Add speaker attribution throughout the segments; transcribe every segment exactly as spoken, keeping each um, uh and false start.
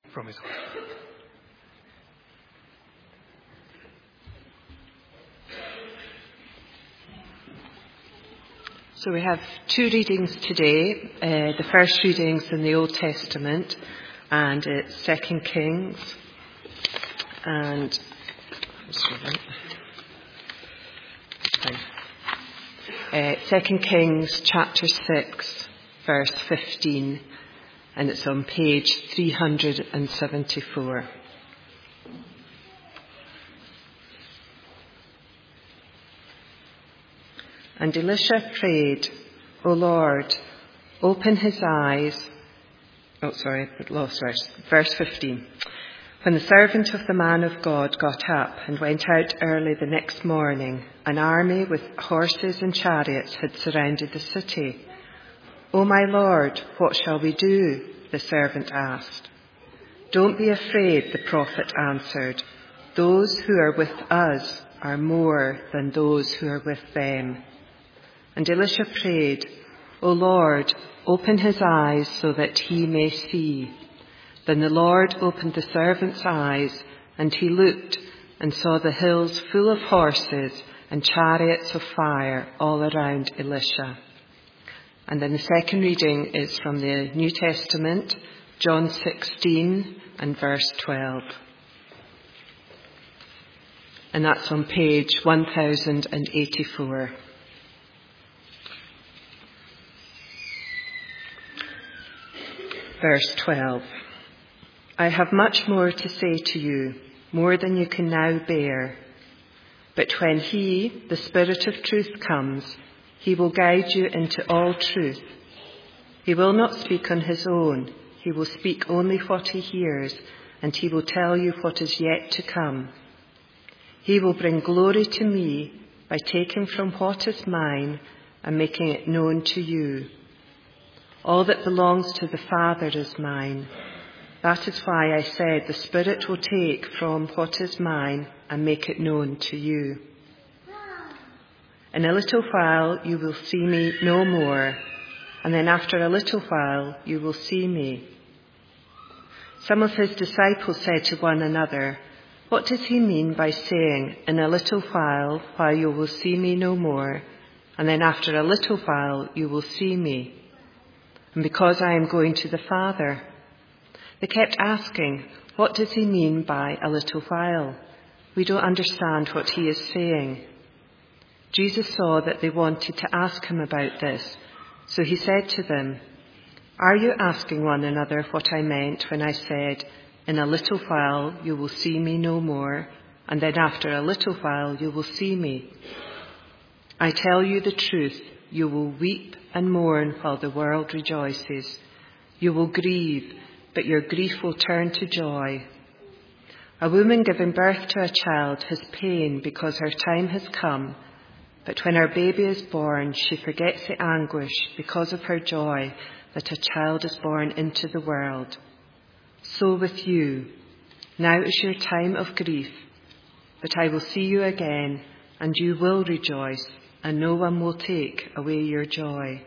Speaker 1: from his heart.
Speaker 2: So we have two readings today. Uh, the first reading's in the Old Testament, and it's Second Kings. And uh, Second Kings chapter six, verse fifteen, and it's on page three hundred seventy-four. And Elisha prayed, O Lord, open his eyes. Oh, sorry, I lost verse. Verse fifteen. When the servant of the man of God got up and went out early the next morning, an army with horses and chariots had surrounded the city. O my Lord, what shall we do? The servant asked. Don't be afraid, the prophet answered. Those who are with us are more than those who are with them. And Elisha prayed, O Lord, open his eyes so that he may see. Then the Lord opened the servant's eyes, and he looked and saw the hills full of horses and chariots of fire all around Elisha. And then the second reading is from the New Testament, John sixteen and verse twelve. And that's on page one thousand eighty-four. Verse twelve. I have much more to say to you, more than you can now bear. But when he, the Spirit of truth, comes, he will guide you into all truth. He will not speak on his own. He will speak only what he hears, and he will tell you what is yet to come. He will bring glory to me by taking from what is mine and making it known to you. All that belongs to the Father is mine. That is why I said the Spirit will take from what is mine and make it known to you. In a little while you will see me no more, and then after a little while you will see me. Some of his disciples said to one another, What does he mean by saying, in a little while, while you will see me no more, and then after a little while you will see me? And because I am going to the Father. They kept asking, What does he mean by a little while? We don't understand what he is saying. Jesus saw that they wanted to ask him about this, so he said to them, Are you asking one another what I meant when I said, In a little while you will see me no more, and then after a little while you will see me? I tell you the truth, you will weep and mourn while the world rejoices. You will grieve, but your grief will turn to joy. A woman giving birth to a child has pain because her time has come, but when her baby is born, she forgets the anguish because of her joy that a child is born into the world. So with you, now is your time of grief, but I will see you again, and you will rejoice, and no one will take away your joy.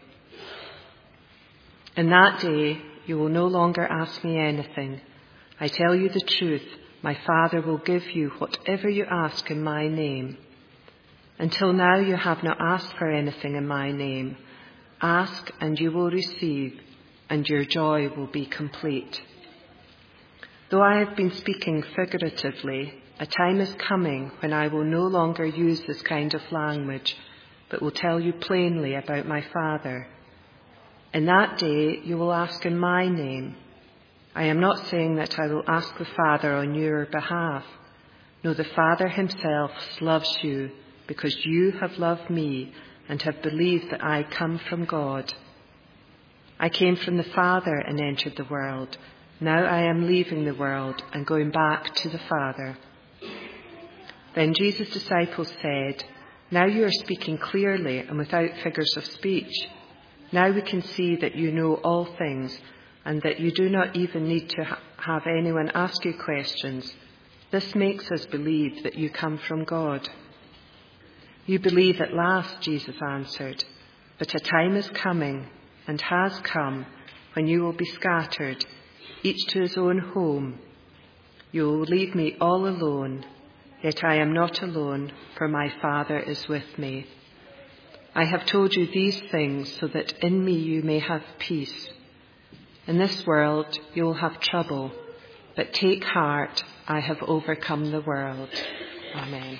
Speaker 2: In that day, you will no longer ask me anything. I tell you the truth, my Father will give you whatever you ask in my name. Until now you have not asked for anything in my name. Ask and you will receive, and your joy will be complete. Though I have been speaking figuratively, a time is coming when I will no longer use this kind of language, but will tell you plainly about my Father. In that day you will ask in my name. I am not saying that I will ask the Father on your behalf. No, the Father himself loves you because you have loved me and have believed that I come from God. I came from the Father and entered the world. Now I am leaving the world and going back to the Father. Then Jesus' disciples said, Now you are speaking clearly and without figures of speech. Now we can see that you know all things and that you do not even need to ha- have anyone ask you questions. This makes us believe that you come from God. You believe at last, Jesus answered, but a time is coming and has come when you will be scattered, each to his own home. You will leave me all alone, yet I am not alone, for my Father is with me. I have told you these things so that in me you may have peace. In this world you will have trouble, but take heart, I have overcome the world. Amen.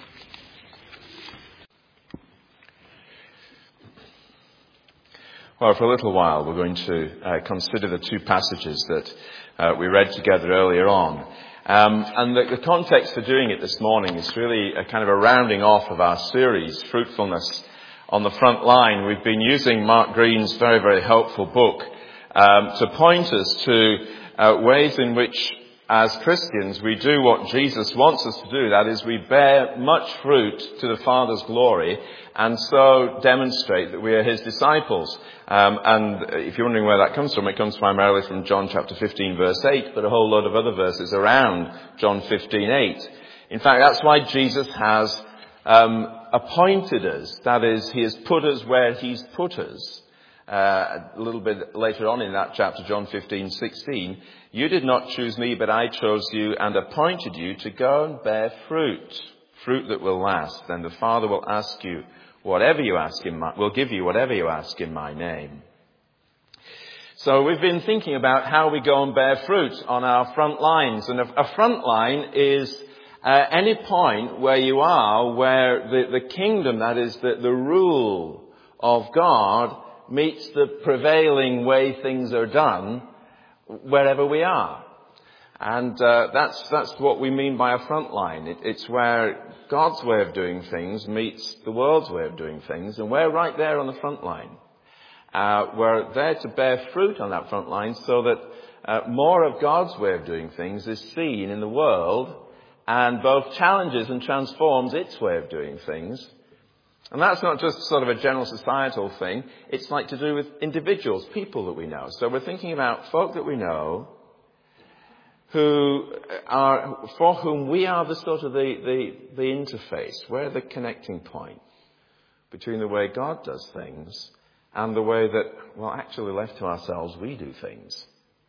Speaker 1: Well, for a little while we're going to uh, consider the two passages that uh, we read together earlier on. Um, and the, the context for doing it this morning is really a kind of a rounding off of our series, Fruitfulness on the Front Line. We've been using Mark Green's very, very helpful book um, to point us to uh, ways in which, as Christians, we do what Jesus wants us to do. That is, we bear much fruit to the Father's glory and so demonstrate that we are his disciples. Um, and if you're wondering where that comes from, it comes primarily from John chapter fifteen, verse eight, but a whole load of other verses around John fifteen, eight. In fact, that's why Jesus has um, appointed us. That is, he has put us where he's put us. Uh, a little bit later on in that chapter, John fifteen, sixteen, you did not choose me, but I chose you and appointed you to go and bear fruit, fruit that will last. Then the Father will ask you whatever you ask in my, will give you whatever you ask in my name. So we've been thinking about how we go and bear fruit on our front lines. And a, a front line is uh, any point where you are, where the, the kingdom, that is the, the rule of God, meets the prevailing way things are done wherever we are. And uh, that's that's what we mean by a front line. It, it's where God's way of doing things meets the world's way of doing things, and we're right there on the front line. Uh, we're there to bear fruit on that front line so that uh, more of God's way of doing things is seen in the world and both challenges and transforms its way of doing things. And that's not just sort of a general societal thing. It's like to do with individuals, people that we know. So we're thinking about folk that we know who are, for whom we are the sort of the, the, the interface. We're the connecting point between the way God does things and the way that, well, actually left to ourselves, we do things.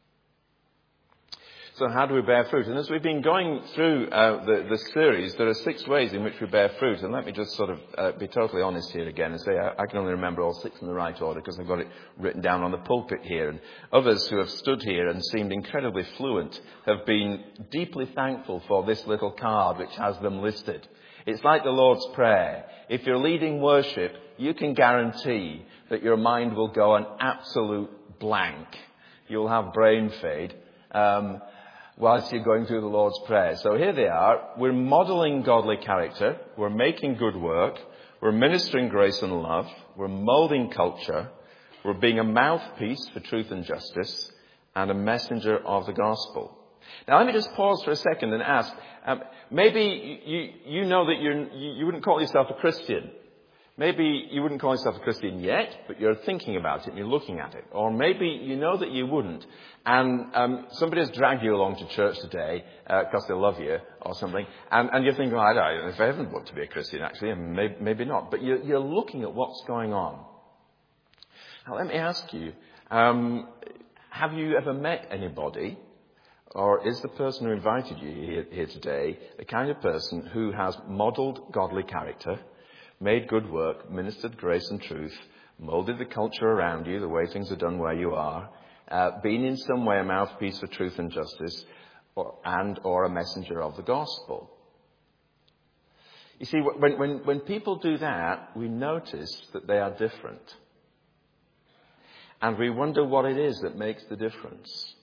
Speaker 1: So how do we bear fruit? And as we've been going through uh, the, the series, there are six ways in which we bear fruit. And let me just sort of uh, be totally honest here again and say I, I can only remember all six in the right order because I've got it written down on the pulpit here. And others who have stood here and seemed incredibly fluent have been deeply thankful for this little card which has them listed. It's like the Lord's Prayer. If you're leading worship, you can guarantee that your mind will go an absolute blank. You'll have brain fade. Um, whilst you're going through the Lord's Prayer. So here they are. We're modelling godly character. We're making good work. We're ministering grace and love. We're moulding culture. We're being a mouthpiece for truth and justice and a messenger of the gospel. Now let me just pause for a second and ask, um, maybe you, you know that you're, you, you wouldn't call yourself a Christian. Maybe you wouldn't call yourself a Christian yet, but you're thinking about it and you're looking at it. Or maybe you know that you wouldn't. And um, somebody has dragged you along to church today because uh, they love you or something. And, and you're thinking, well, I don't know if I ever want to be a Christian, actually, and maybe, maybe not. But you're, you're looking at what's going on. Now, let me ask you, um, have you ever met anybody, or is the person who invited you here, here today the kind of person who has modelled godly character, made good work, ministered grace and truth, moulded the culture around you, the way things are done where you are, uh, been in some way a mouthpiece for truth and justice, or, and or a messenger of the gospel? You see, when, when, when people do that, we notice that they are different. And we wonder what it is that makes the difference.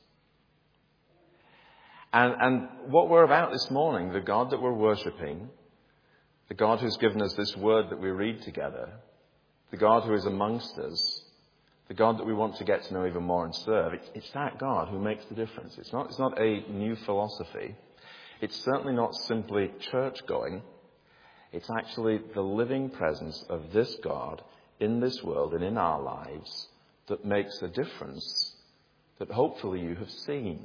Speaker 1: And, and what we're about this morning, the God that we're worshipping, the God who's given us this word that we read together, the God who is amongst us, the God that we want to get to know even more and serve, it's, it's that God who makes the difference. It's not, it's not a new philosophy. It's certainly not simply church going. It's actually the living presence of this God in this world and in our lives that makes a difference that hopefully you have seen.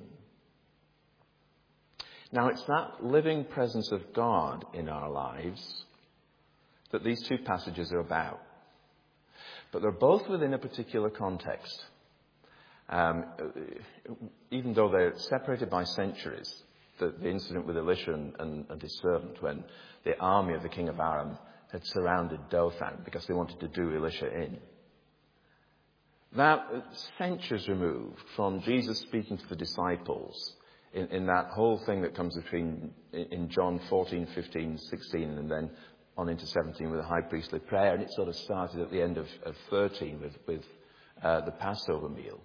Speaker 1: Now, it's that living presence of God in our lives that these two passages are about. But they're both within a particular context. Um, even though they're separated by centuries, the, the incident with Elisha and, and, and his servant when the army of the king of Aram had surrounded Dothan because they wanted to do Elisha in. That centuries removed from Jesus speaking to the disciples in, in that whole thing that comes between in John fourteen, fifteen, sixteen and then on into seventeen with the high priestly prayer, and it sort of started at the end of, of thirteen with, with uh, the Passover meal.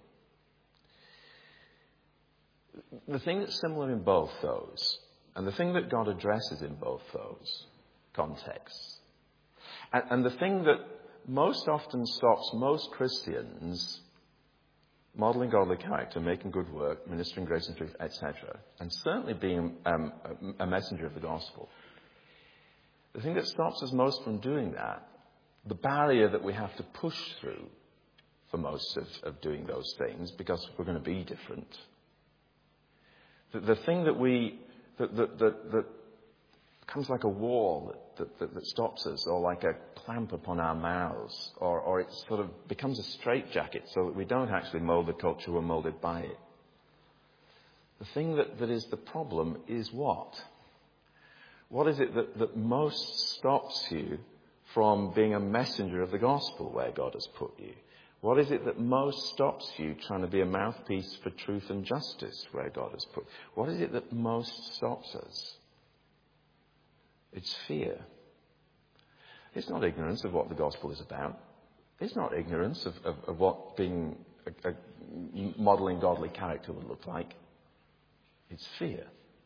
Speaker 1: The thing that's similar in both those, and the thing that God addresses in both those contexts, and, and the thing that most often stops most Christians modelling godly character, making good work, ministering grace and truth, et cetera, and certainly being um, a messenger of the gospel. The thing that stops us most from doing that, the barrier that we have to push through for most of, of doing those things, because we're going to be different. The, the thing that we, that, that, that, that comes like a wall that, that, that stops us, or like a clamp upon our mouths, or, or it sort of becomes a straitjacket so that we don't actually mould the culture, we're moulded by it. The thing that, that is the problem is what? What is it that, that most stops you from being a messenger of the gospel where God has put you? What is it that most stops you trying to be a mouthpiece for truth and justice where God has put you? What is it that most stops us? It's fear. It's not ignorance of what the gospel is about. It's not ignorance of, of, of what being a, a modelling godly character would look like. It's fear.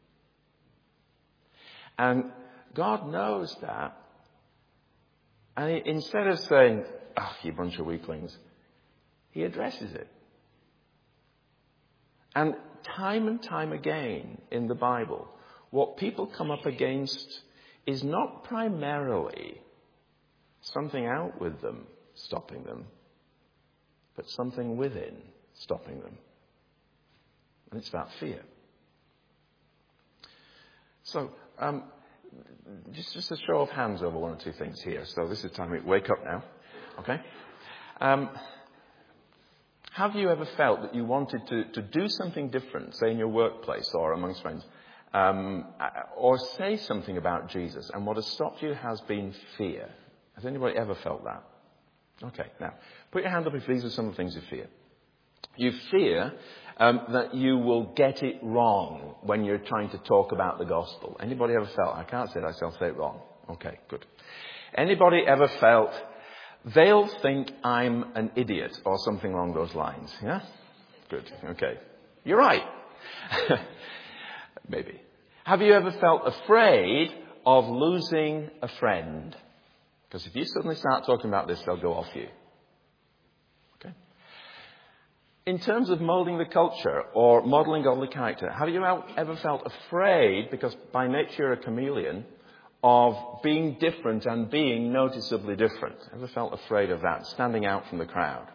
Speaker 1: And God knows that. And he, instead of saying, oh, you bunch of weaklings, he addresses it. And time and time again in the Bible, what people come up against is not primarily something out with them stopping them, but something within stopping them. And it's about fear. So, um, just, just a show of hands over one or two things here. So this is time to wake up now. Okay? Um, have you ever felt that you wanted to, to do something different, say in your workplace or amongst friends, um, or say something about Jesus, and what has stopped you has been fear? Has anybody ever felt that? Okay, now, put your hand up if these are some of the things you fear. You fear um, that you will get it wrong when you're trying to talk about the gospel. Anybody ever felt, I can't say it, I'll say it wrong. Okay, good. Anybody ever felt, they'll think I'm an idiot or something along those lines? Yeah? Good, okay. You're right. Maybe. Have you ever felt afraid of losing a friend? Because if you suddenly start talking about this, they'll go off you. Okay? In terms of moulding the culture or modelling godly character, have you ever felt afraid, because by nature you're a chameleon, of being different and being noticeably different? Ever felt afraid of that, standing out from the crowd?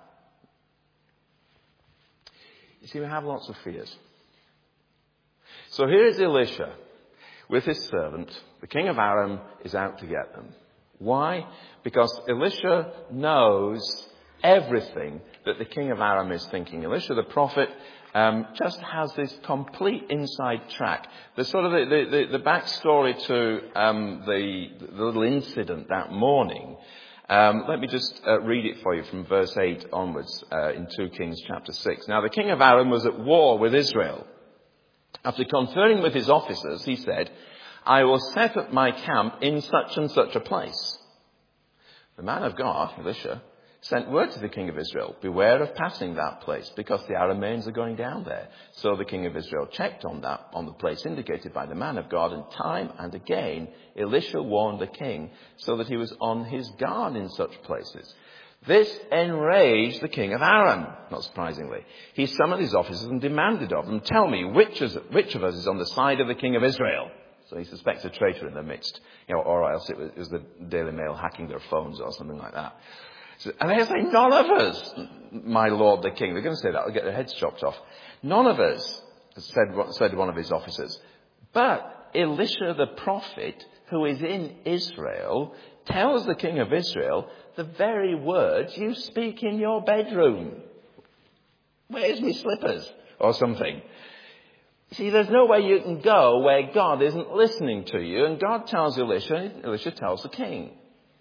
Speaker 1: You see, we have lots of fears. So here is Elisha with his servant. The king of Aram is out to get them. Why? Because Elisha knows everything that the king of Aram is thinking. Elisha, the prophet, um, just has this complete inside track. The sort of the, the, the, the backstory to um, the, the little incident that morning. Um, let me just uh, read it for you from verse eight onwards uh, in Second Kings chapter six. Now the king of Aram was at war with Israel. After conferring with his officers, he said, I will set up my camp in such and such a place. The man of God, Elisha, sent word to the king of Israel, beware of passing that place, because the Arameans are going down there. So the king of Israel checked on that, on the place indicated by the man of God, and time and again Elisha warned the king, so that he was on his guard in such places. This enraged the king of Aram, not surprisingly. He summoned his officers and demanded of them, tell me, which, is, which of us is on the side of the king of Israel? So he suspects a traitor in their midst, you know, or else it was, it was the Daily Mail hacking their phones or something like that. So, and they say, none of us, my lord the king. They're going to say that, they'll get their heads chopped off. None of us, said, said one of his officers. But Elisha the prophet, who is in Israel, tells the king of Israel the very words you speak in your bedroom. where's my slippers? Or something. See, there's no way you can go where God isn't listening to you. And God tells Elisha, and Elisha tells the king.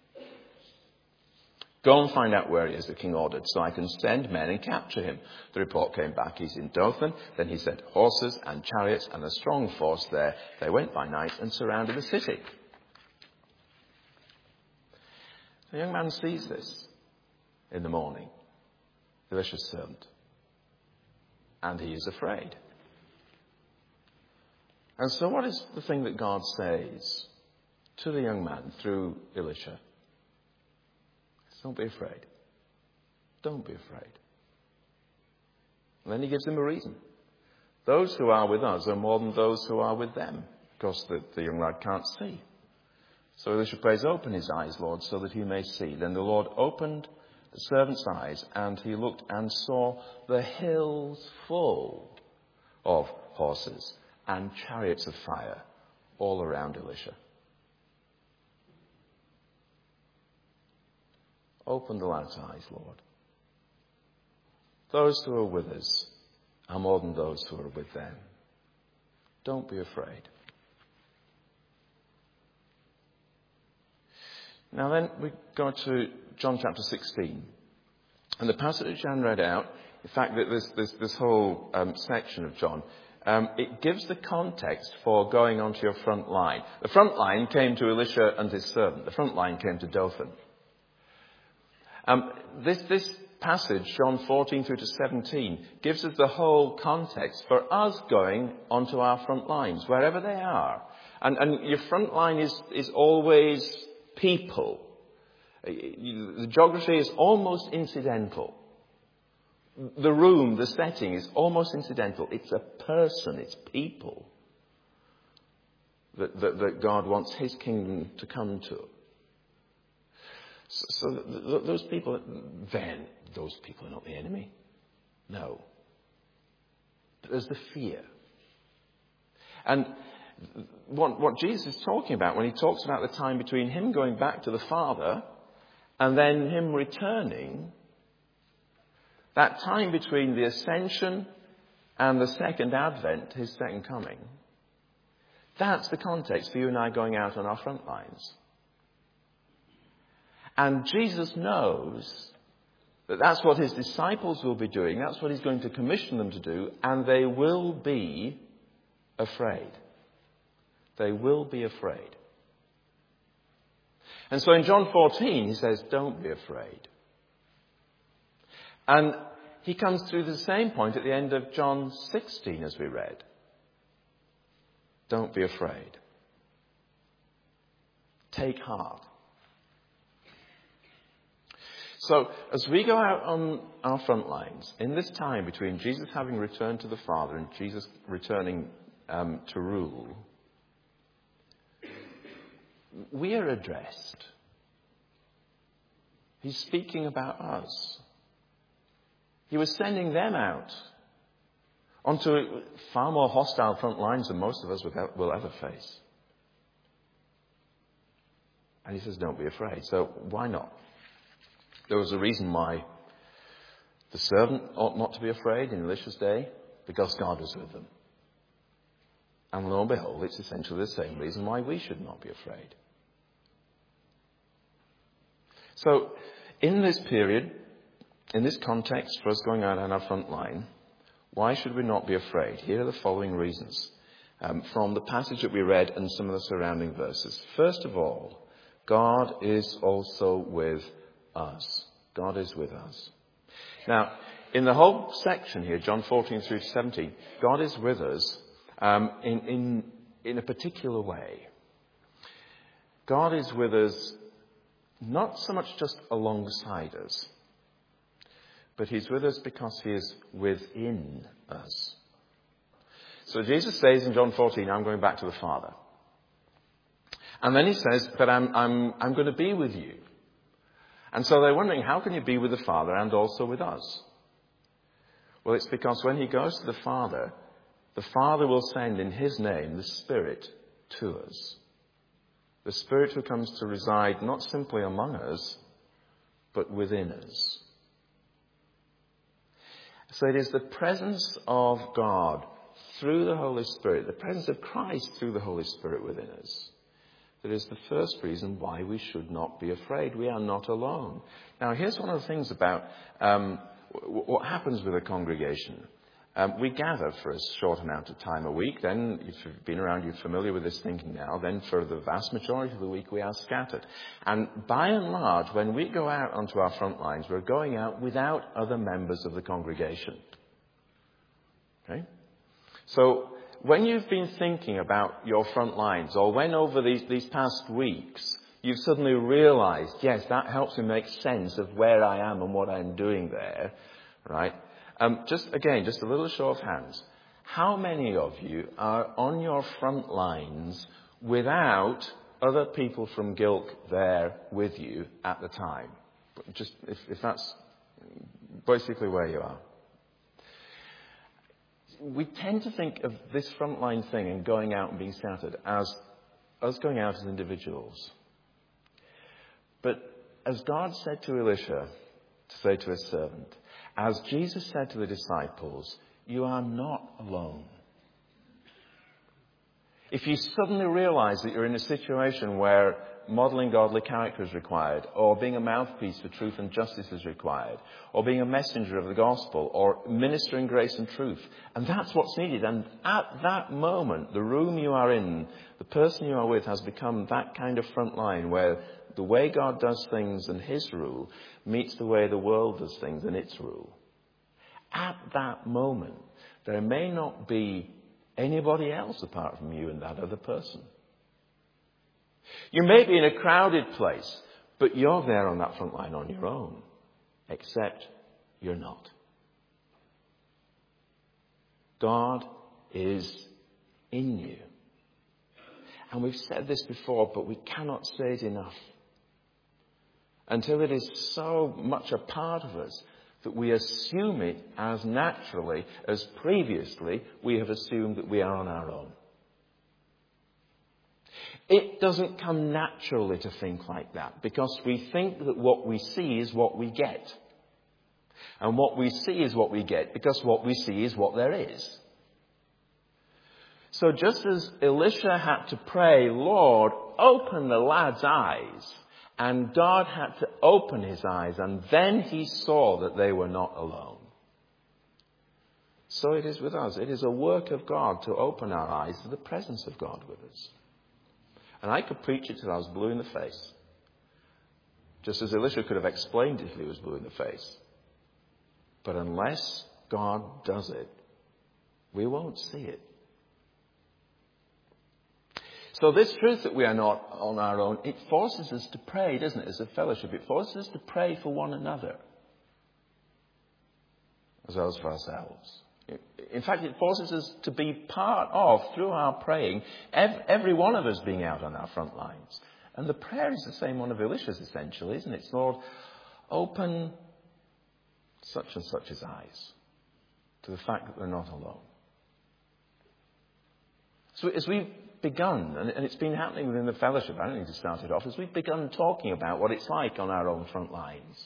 Speaker 1: Go and find out where he is, the king ordered, so I can send men and capture him. The report came back, he's in Dothan. Then he sent horses and chariots and a strong force there. They went by night and surrounded the city. The young man sees this in the morning, Elisha's servant, and he is afraid. And so what is the thing that God says to the young man through Elisha? Don't be afraid. Don't be afraid. And then he gives him a reason. Those who are with us are more than those who are with them. Because the, the young lad can't see. So Elisha prays, open his eyes, Lord, so that he may see. Then the Lord opened the servant's eyes, and he looked and saw the hills full of horses and chariots of fire all around Elisha. Open the lad's eyes, Lord. Those who are with us are more than those who are with them. Don't be afraid. Now then, we go to John chapter sixteen. And the passage that Jan read out, in fact, this, this, this whole um, section of John, um, it gives the context for going onto your front line. The front line came to Elisha and his servant. The front line came to Dothan. Um, this, this passage, John fourteen through to seventeen, gives us the whole context for us going onto our front lines, wherever they are. And, and your front line is, is always people. The geography is almost incidental. The room, the setting is almost incidental. It's a person, it's people that, that, that God wants his kingdom to come to. So, so th- those people, then, those people are not the enemy. No. But there's the fear. And what, what Jesus is talking about when he talks about the time between him going back to the Father and then him returning, that time between the ascension and the second advent, his second coming, that's the context for you and I going out on our front lines. And Jesus knows that that's what his disciples will be doing. That's what he's going to commission them to do. And they will be afraid. They will be afraid. And so in John fourteen, he says, don't be afraid. And he comes through the same point at the end of John sixteen, as we read. Don't be afraid. Take heart. So, as we go out on our front lines, in this time between Jesus having returned to the Father and Jesus returning um, to rule, we are addressed. He's speaking about us. He was sending them out onto far more hostile front lines than most of us will ever face. And he says, don't be afraid. So, why not? There was a reason why the servant ought not to be afraid in Elisha's day, because God was with them. And lo and behold, it's essentially the same reason why we should not be afraid. So, in this period, in this context for us going out on our front line, why should we not be afraid? Here are the following reasons um, from the passage that we read and some of the surrounding verses. First of all, God is also with us. God is with us. Now, in the whole section here, John fourteen through seventeen, God is with us um, in, in, in a particular way. God is with us not so much just alongside us, but he's with us because he is within us. So Jesus says in John fourteen, I'm going back to the Father. And then he says, but I'm, I'm, I'm going to be with you. And so they're wondering, how can you be with the Father and also with us? Well, it's because when he goes to the Father, the Father will send in his name the Spirit to us. The Spirit who comes to reside not simply among us, but within us. So it is the presence of God through the Holy Spirit, the presence of Christ through the Holy Spirit within us, that is the first reason why we should not be afraid. We are not alone. Now, here's one of the things about um, w- what happens with a congregation. Um, we gather for a short amount of time a week. Then, if you've been around, you're familiar with this thinking now. Then, for the vast majority of the week, we are scattered. And by and large, when we go out onto our front lines, we're going out without other members of the congregation. Okay? So, when you've been thinking about your front lines, or when over these, these past weeks, you've suddenly realized, yes, that helps me make sense of where I am and what I'm doing there, right? Um, just, again, just a little show of hands. How many of you are on your front lines without other people from Gilk there with you at the time? Just, if, if that's basically where you are. We tend to think of this frontline thing and going out and being scattered as us going out as individuals. But as God said to Elisha, to say to his servant, as Jesus said to the disciples, you are not alone. If you suddenly realize that you're in a situation where modeling godly character is required, or being a mouthpiece for truth and justice is required, or being a messenger of the gospel, or ministering grace and truth, and that's what's needed, and at that moment, the room you are in, the person you are with has become that kind of front line where the way God does things and his rule meets the way the world does things and its rule. At that moment, there may not be anybody else apart from you and that other person. You may be in a crowded place, but you're there on that front line on your own, except you're not. God is in you. And we've said this before, but we cannot say it enough. Until it is so much a part of us that we assume it as naturally as previously we have assumed that we are on our own. It doesn't come naturally to think like that because we think that what we see is what we get. And what we see is what we get because what we see is what there is. So just as Elisha had to pray, Lord, open the lad's eyes, and God had to open his eyes, and then he saw that they were not alone. So it is with us. It is a work of God to open our eyes to the presence of God with us. And I could preach it till I was blue in the face. Just as Elisha could have explained it if he was blue in the face. But unless God does it, we won't see it. So this truth that we are not on our own, it forces us to pray, doesn't it, as a fellowship? It forces us to pray for one another, as well as for ourselves. In fact, it forces us to be part of, through our praying, every one of us being out on our front lines. And the prayer is the same one of Elisha's, essentially, isn't it? It's, Lord, open such and such's eyes to the fact that they're not alone. So as we've begun, and it's been happening within the fellowship, I don't need to start it off, as we've begun talking about what it's like on our own front lines.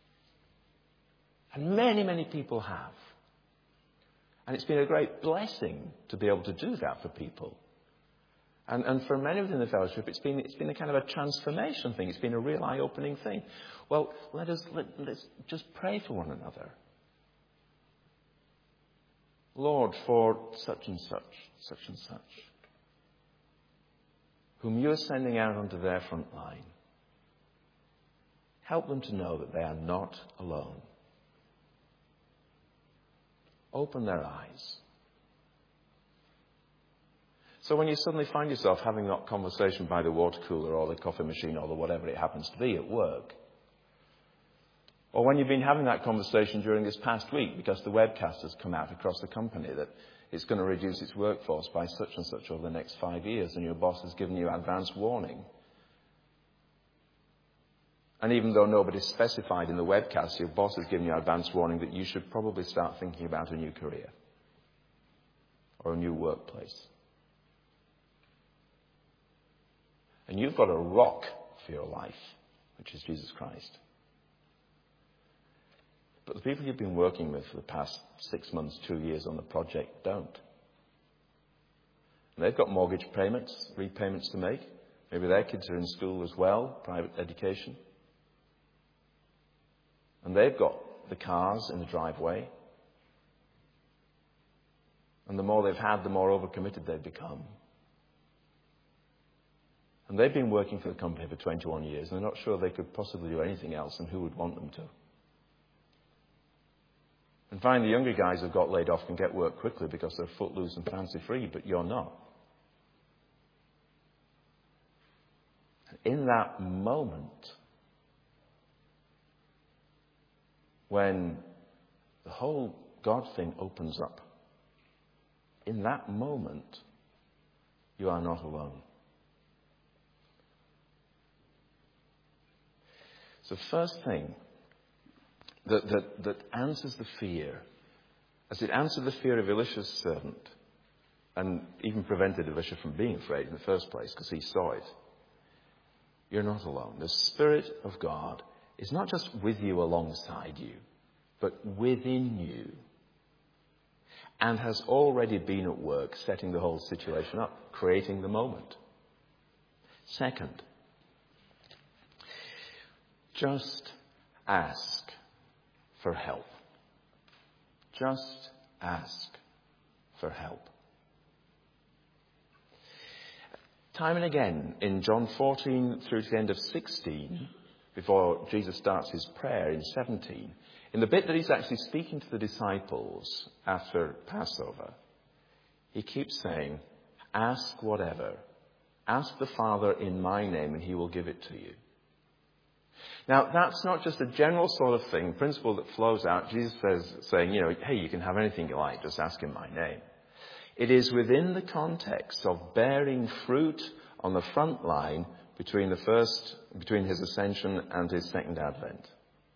Speaker 1: And many, many people have. And it's been a great blessing to be able to do that for people. And, and for many within the fellowship, it's been, it's been a kind of a transformation thing. It's been a real eye-opening thing. Well, let us, let, let's just pray for one another. Lord, for such and such, such and such, whom you are sending out onto their front line, help them to know that they are not alone. Open their eyes. So when you suddenly find yourself having that conversation by the water cooler or the coffee machine or the whatever it happens to be at work, or when you've been having that conversation during this past week because the webcast has come out across the company that it's going to reduce its workforce by such and such over the next five years and your boss has given you advance warning. And even though nobody's specified in the webcast, your boss has given you advance warning that you should probably start thinking about a new career or a new workplace. And you've got a rock for your life, which is Jesus Christ. But the people you've been working with for the past six months, two years on the project don't. And they've got mortgage payments, repayments to make. Maybe their kids are in school as well, private education. And they've got the cars in the driveway. And the more they've had, the more overcommitted they've become. And they've been working for the company for twenty-one years, and they're not sure they could possibly do anything else, and who would want them to. And finally, the younger guys who got laid off can get work quickly because they're footloose and fancy-free, but you're not. In that moment, when the whole God thing opens up, in that moment, you are not alone. So the first thing that, that, that answers the fear, as it answered the fear of Elisha's servant, and even prevented Elisha from being afraid in the first place because he saw it, you're not alone. The Spirit of God is not just with you alongside you, but within you, and has already been at work setting the whole situation up, creating the moment. Second, just ask for help. Just ask for help. Time and again in John fourteen through to the end of sixteen, before Jesus starts his prayer in seventeen, in the bit that he's actually speaking to the disciples after Passover, he keeps saying, ask whatever. Ask the Father in my name and he will give it to you. Now, that's not just a general sort of thing, principle that flows out. Jesus says, saying, you know, hey, you can have anything you like, just ask in my name. It is within the context of bearing fruit on the front line between the first, between his ascension and his second advent.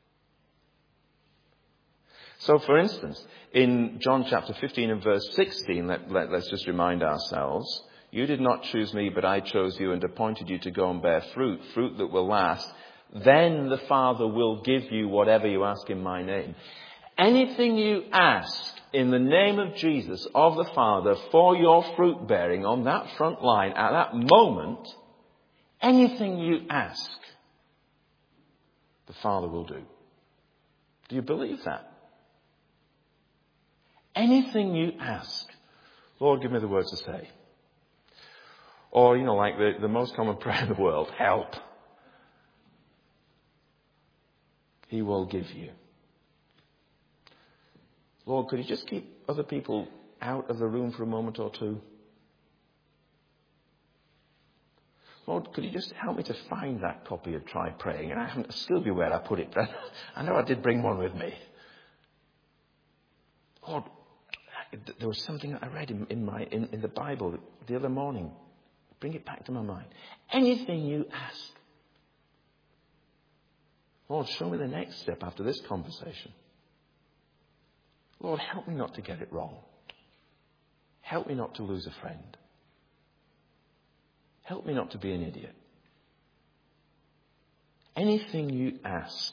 Speaker 1: So, for instance, in John chapter fifteen and verse sixteen, let, let, let's just remind ourselves, you did not choose me, but I chose you and appointed you to go and bear fruit, fruit that will last. Then the Father will give you whatever you ask in my name. Anything you ask in the name of Jesus, of the Father, for your fruit bearing on that front line, at that moment, anything you ask, the Father will do. Do you believe that? Anything you ask, Lord, give me the words to say. Or, you know, like the, the most common prayer in the world, help. He will give you. Lord, could you just keep other people out of the room for a moment or two? Lord, could you just help me to find that copy of Try Praying? And I haven't, still be where I put it, but I know I did bring one with me. Lord, there was something that I read in, in, my, in, in the Bible the other morning. Bring it back to my mind. Anything you ask. Lord, show me the next step after this conversation. Lord, help me not to get it wrong. Help me not to lose a friend. Help me not to be an idiot. Anything you ask.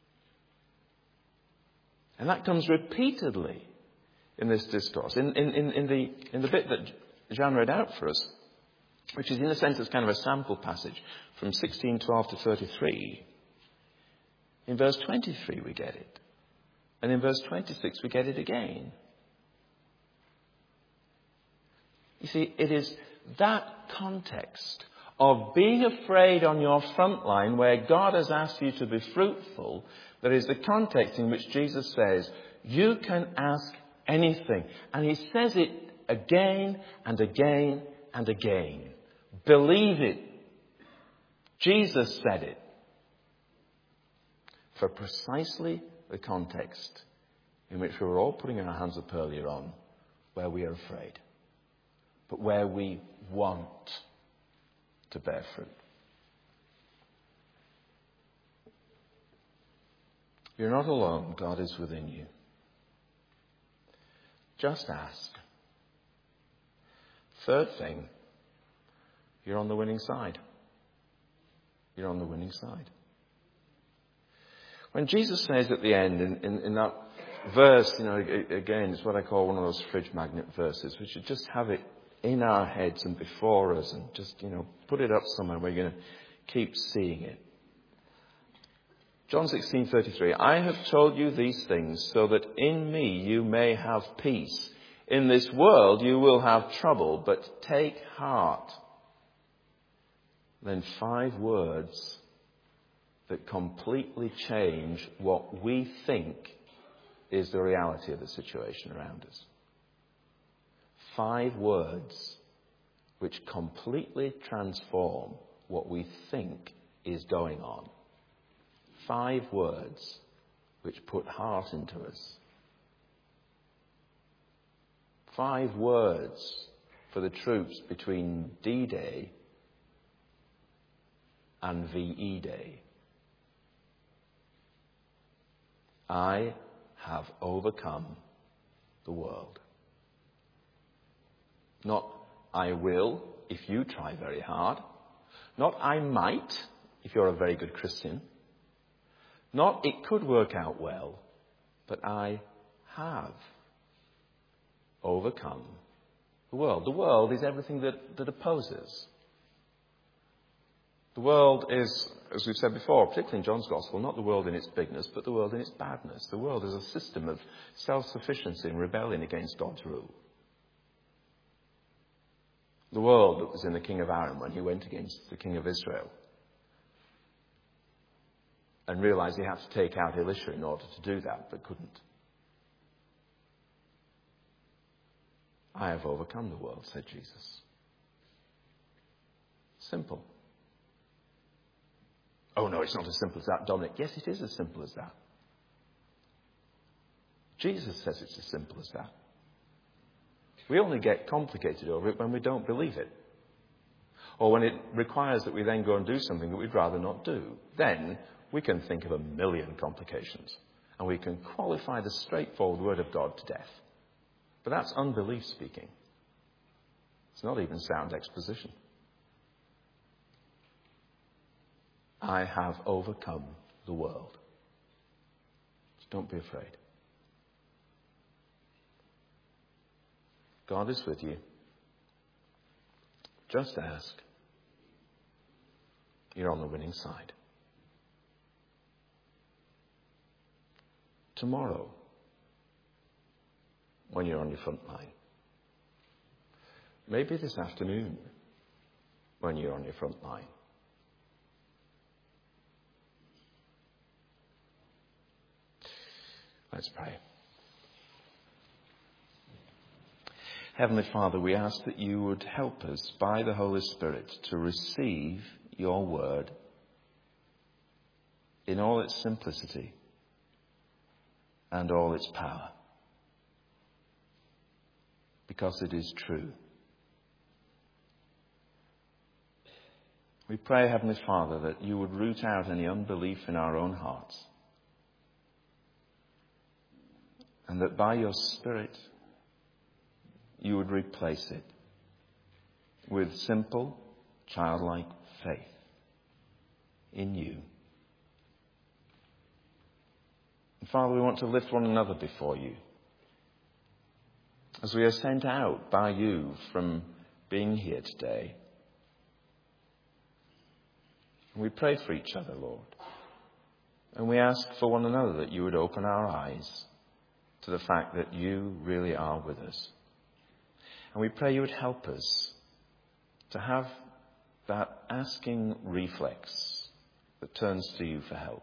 Speaker 1: And that comes repeatedly in this discourse. In, in, in, in, the, in the bit that Jean read out for us, which is in a sense it's kind of a sample passage from sixteen twelve to thirty-three. In verse twenty-three we get it. And in verse twenty-six we get it again. You see, it is that context of being afraid on your front line where God has asked you to be fruitful that is the context in which Jesus says, you can ask anything. And he says it again and again and again. Believe it. Jesus said it. For precisely the context in which we were all putting our hands up earlier on, where we are afraid, but where we want to bear fruit. You're not alone. God is within you. Just ask. Third thing, you're on the winning side. You're on the winning side. When Jesus says at the end, in, in, in that verse, you know, again, it's what I call one of those fridge magnet verses. We should just have it in our heads and before us and just, you know, put it up somewhere where you're going to keep seeing it. John sixteen thirty-three, I have told you these things so that in me you may have peace. In this world you will have trouble, but take heart. Then five words that completely change what we think is the reality of the situation around us. Five words which completely transform what we think is going on. Five words which put heart into us. Five words for the troops between D-Day and V E Day. I have overcome the world. Not I will if you try very hard. Not I might if you're a very good Christian. Not it could work out well. But I have overcome the world. The world is everything that, that opposes. The world is, as we've said before, particularly in John's Gospel, not the world in its bigness, but the world in its badness. The world is a system of self-sufficiency and rebellion against God's rule. The world that was in the king of Aram when he went against the king of Israel and realized he had to take out Elisha in order to do that, but couldn't. I have overcome the world, said Jesus. Simple. Oh no, it's not as simple as that, Dominic. Yes, it is as simple as that. Jesus says it's as simple as that. We only get complicated over it when we don't believe it. Or when it requires that we then go and do something that we'd rather not do. Then we can think of a million complications. And we can qualify the straightforward word of God to death. But that's unbelief speaking. It's not even sound exposition. I have overcome the world. So don't be afraid. God is with you. Just ask. You're on the winning side. Tomorrow, when you're on your front line. Maybe this afternoon, when you're on your front line. Let's pray. Heavenly Father, we ask that you would help us by the Holy Spirit to receive your word in all its simplicity and all its power, because it is true. We pray, Heavenly Father, that you would root out any unbelief in our own hearts, and that by your Spirit you would replace it with simple, childlike faith in you. And Father, we want to lift one another before you as we are sent out by you from being here today. And we pray for each other, Lord. And we ask for one another that you would open our eyes to the fact that you really are with us. And we pray you would help us to have that asking reflex that turns to you for help.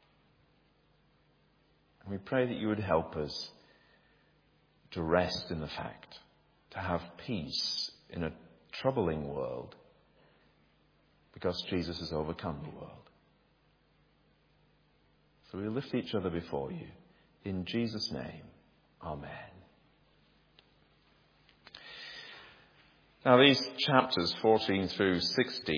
Speaker 1: And we pray that you would help us to rest in the fact, to have peace in a troubling world, because Jesus has overcome the world. So we lift each other before you. In Jesus' name, amen. Now these chapters fourteen through sixteen